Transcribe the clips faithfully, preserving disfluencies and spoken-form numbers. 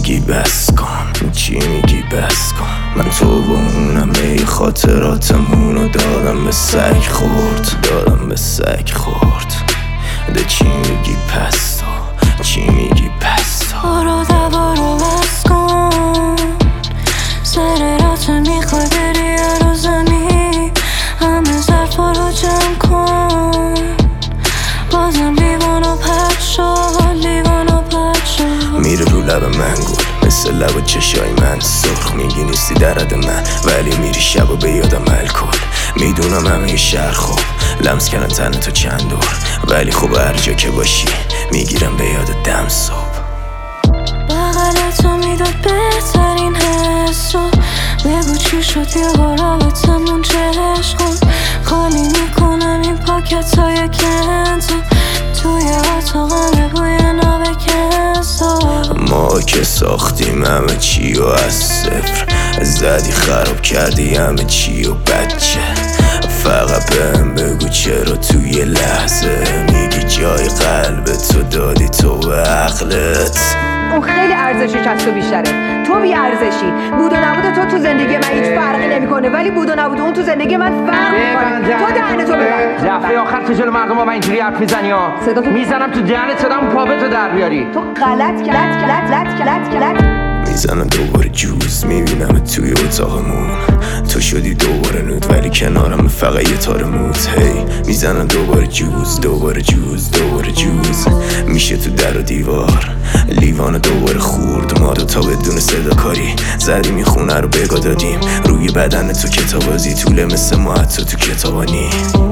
میگی بس کن؟ چی میگی بس کن؟ من تو و اونم ای خاطراتمونو دادم به سگ خورد، دادم به سگ خورد. ده چی میگی پس تو؟ چی میگی پس تو؟ برو دوباره بس کن، سر رات میخوای بری رو زمین، همه ظرفا رو جمع کن. بازم لیوان و پرد شد، لیوان و پرد شد. میره رو لب من گل مثل لب و چشای من سرخ، میگی نیستی درد من ولی میری شب و به یادم الکل. میدونم همه شهر خوب لمس کردن تن تو چند دور، ولی خوب هر جا که باشی میگیرم به یاد دم صبح. بغل تو میداد بهترین حسو، بگو چی شد یه بار رابطمون چهش کن. خالی میکنم این پاکت های کنتو، توی اتاقم بوی ناب کنسو. ما که ساختیم همه چی و از صفر، زدی خراب کردی همه چی و بچه. فقط بهم بگو چرا توی لحظه میگی جای قلب تو دادی تو به عقلت. اون خیلی ارزشش از تو بیشتره، تو بی ارزشی. بود و نبود تو تو زندگی من هیچ فرقی نمیکنه، ولی بود و نبود اون تو زندگی من فرق میکنه. تو دهن تو ببند. دفعه آخر تو جلو مردم با من اینجوری حرف میزنی ها، صدا تو میزنم تو دهنت، صدام پابه تو در بیاری. تو غلط کلت کلت کلت کلت کلت میزنم دوباره جوز، میبینم توی اتاقمون تو شدی دوباره نود، ولی کنارم فقط یه تار موت. هی میزنم دوباره جوز، دوباره جوز، دوباره جوز. میشه تو در و دیوار لیوان دوباره خورد. ما دوتا بدون صدا کاری زدیم این خونه رو بگا دادیم، روی بدن تو کتابازی طوله مثل ما حتی تو کتابانی،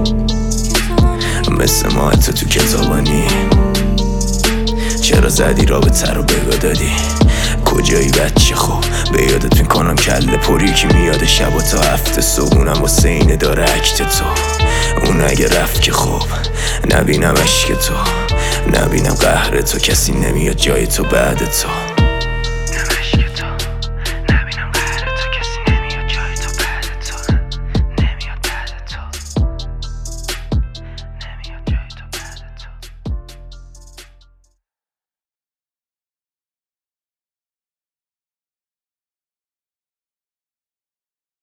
مثل ما حتی تو کتابانی. چرا زدی رابطه رو بگا دادی؟ کجایی بچه خوب؟ به یادت میکنم کله پری که میاد شب و تا هفته صبحونم و سینه داره عکت تو. اون اگه رفت که خوب نبینم عشق تو، نبینم قهر تو، کسی نمیاد جای تو بعد تو.